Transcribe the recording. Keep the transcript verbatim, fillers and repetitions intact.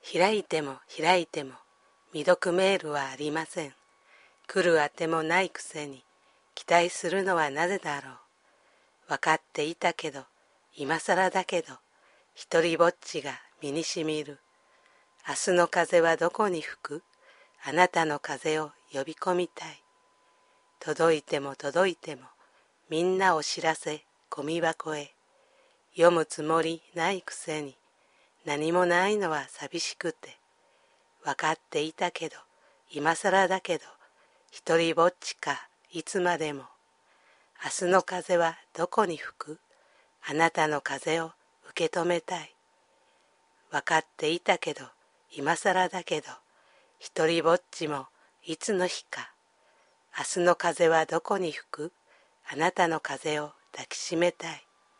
開いても開いても未読メールはありません。来るあてもないくせに期待するのはなぜだろう。分かっていたけど、今更だけど、一りぼっちが身にしみる。明日の風はどこに吹く？あなたの風を呼び込みたい。届いても届いても、みんなを知らせ、ゴミ箱へ。読むつもりないくせに、何もないのは寂しくて。分かっていたけど、今更だけど、一りぼっちか、いつまでも。明日の風はどこに吹く？あなたの風を受け止めたい。分かっていたけど、今更だけど、一りぼっちもいつの日か。明日の風はどこに吹く？あなたの風を抱きしめたい。